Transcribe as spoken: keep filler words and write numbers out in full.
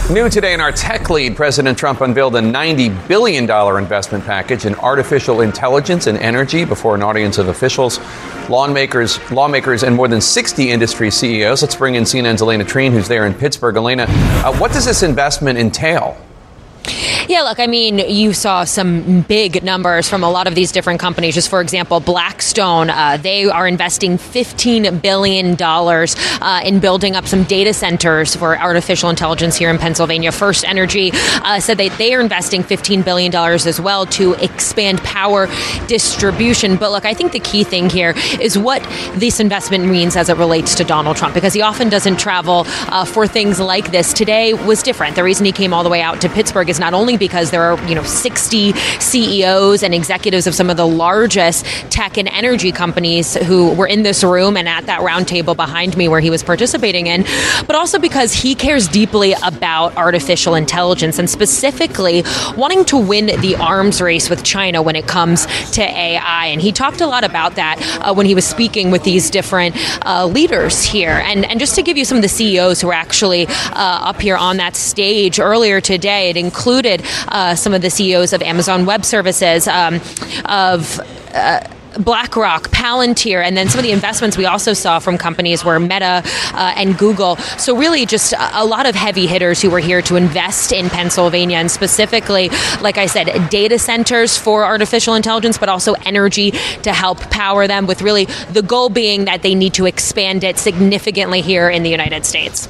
New today in our tech lead, President Trump unveiled a ninety billion dollars investment package in artificial intelligence and energy before an audience of officials, lawmakers, lawmakers, and more than sixty industry C E Os. Let's bring in C N N's Elena Treen, who's there in Pittsburgh. Elena, uh, what does this investment entail? Yeah, look, I mean, you saw some big numbers from a lot of these different companies. Just for example, Blackstone, uh, they are investing fifteen billion dollars uh, in building up some data centers for artificial intelligence here in Pennsylvania. First Energy uh, said that they are investing fifteen billion dollars as well to expand power distribution. But look, I think the key thing here is what this investment means as it relates to Donald Trump, because he often doesn't travel uh, for things like this. Today was different. The reason he came all the way out to Pittsburgh is not only because there are, you know, sixty C E Os and executives of some of the largest tech and energy companies who were in this room and at that round table behind me where he was participating in, but also because he cares deeply about artificial intelligence and specifically wanting to win the arms race with China when it comes to A I. And he talked a lot about that uh, when he was speaking with these different uh, leaders here. And, and just to give you some of the C E Os who are actually uh, up here on that stage earlier today, it included Uh, some of the C E Os of Amazon Web Services, um, of uh, BlackRock, Palantir, and then some of the investments we also saw from companies were Meta uh, and Google. So really just a, a lot of heavy hitters who were here to invest in Pennsylvania, and specifically, like I said, data centers for artificial intelligence, but also energy to help power them, with really the goal being that they need to expand it significantly here in the United States.